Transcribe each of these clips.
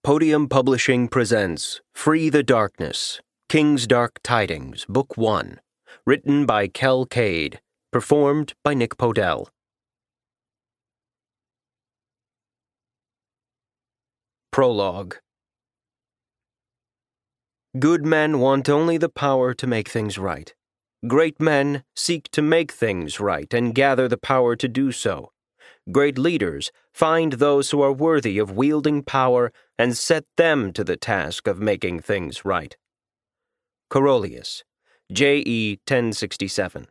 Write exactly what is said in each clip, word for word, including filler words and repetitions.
Podium Publishing presents Free the Darkness, King's Dark Tidings, Book one, written by Kel Cade, performed by Nick Podell. Prologue. Good men want only the power to make things right. Great men seek to make things right and gather the power to do so. Great leaders find those who are worthy of wielding power and set them to the task of making things right. Carolius, J E ten sixty-seven.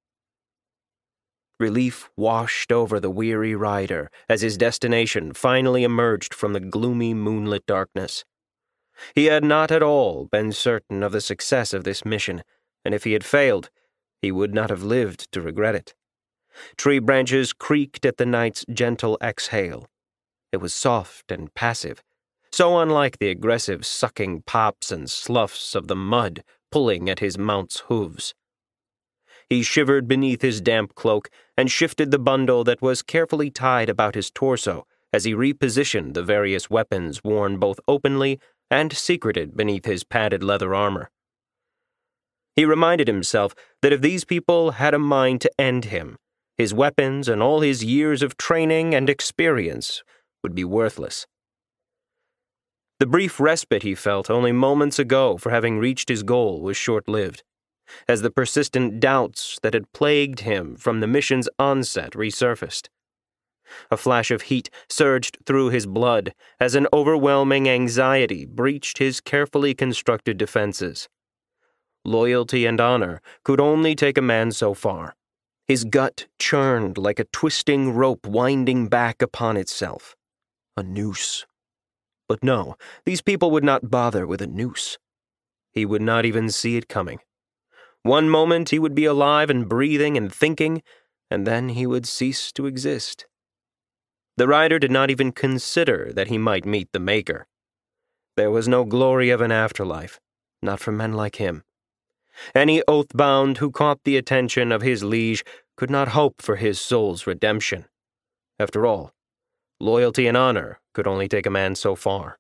Relief washed over the weary rider as his destination finally emerged from the gloomy moonlit darkness. He had not at all been certain of the success of this mission, and if he had failed, he would not have lived to regret it. Tree branches creaked at the night's gentle exhale. It was soft and passive, so unlike the aggressive sucking pops and sloughs of the mud pulling at his mount's hooves. He shivered beneath his damp cloak and shifted the bundle that was carefully tied about his torso as he repositioned the various weapons worn both openly and secreted beneath his padded leather armor. He reminded himself that if these people had a mind to end him, his weapons and all his years of training and experience would be worthless. The brief respite he felt only moments ago for having reached his goal was short-lived, as the persistent doubts that had plagued him from the mission's onset resurfaced. A flash of heat surged through his blood as an overwhelming anxiety breached his carefully constructed defenses. Loyalty and honor could only take a man so far. His gut churned like a twisting rope winding back upon itself. A noose. But no, these people would not bother with a noose. He would not even see it coming. One moment he would be alive and breathing and thinking, and then he would cease to exist. The rider did not even consider that he might meet the Maker. There was no glory of an afterlife, not for men like him. Any oath-bound who caught the attention of his liege could not hope for his soul's redemption. After all, loyalty and honor could only take a man so far.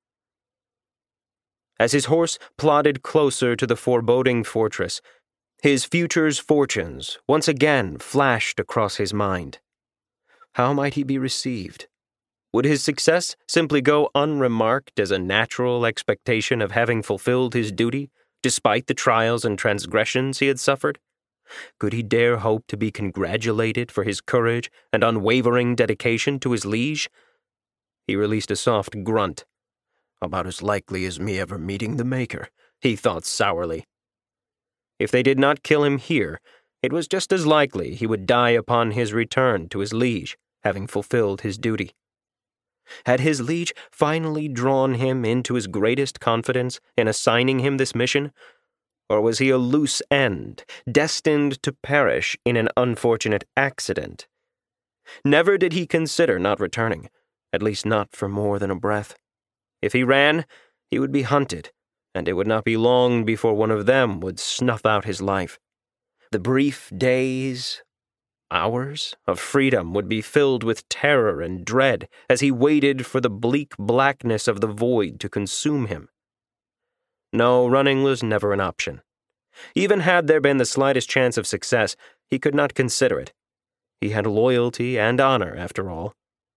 As his horse plodded closer to the foreboding fortress, his future's fortunes once again flashed across his mind. How might he be received? Would his success simply go unremarked as a natural expectation of having fulfilled his duty, despite the trials and transgressions he had suffered? Could he dare hope to be congratulated for his courage and unwavering dedication to his liege? He released a soft grunt. About as likely as me ever meeting the Maker, he thought sourly. If they did not kill him here, it was just as likely he would die upon his return to his liege, having fulfilled his duty. Had his liege finally drawn him into his greatest confidence in assigning him this mission? Or was he a loose end, destined to perish in an unfortunate accident? Never did he consider not returning, at least not for more than a breath. If he ran, he would be hunted, and it would not be long before one of them would snuff out his life. The brief days, hours of freedom would be filled with terror and dread as he waited for the bleak blackness of the void to consume him. No, running was never an option. Even had there been the slightest chance of success, he could not consider it. He had loyalty and honor, after all.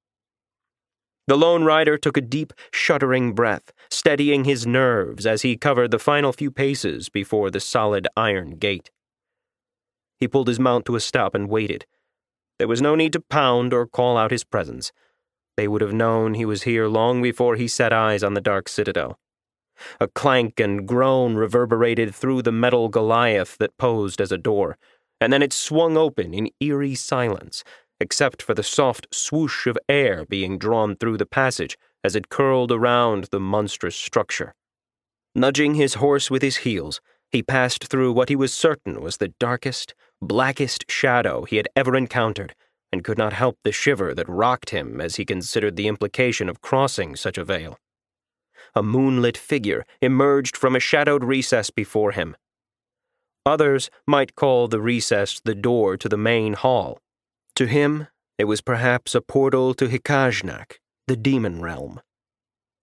The lone rider took a deep, shuddering breath, steadying his nerves as he covered the final few paces before the solid iron gate. He pulled his mount to a stop and waited. There was no need to pound or call out his presence. They would have known he was here long before he set eyes on the dark citadel. A clank and groan reverberated through the metal Goliath that posed as a door, and then it swung open in eerie silence, except for the soft swoosh of air being drawn through the passage as it curled around the monstrous structure. Nudging his horse with his heels, he passed through what he was certain was the darkest, blackest shadow he had ever encountered, and could not help the shiver that rocked him as he considered the implication of crossing such a veil. A moonlit figure emerged from a shadowed recess before him. Others might call the recess the door to the main hall. To him, it was perhaps a portal to Hikajnak, the demon realm.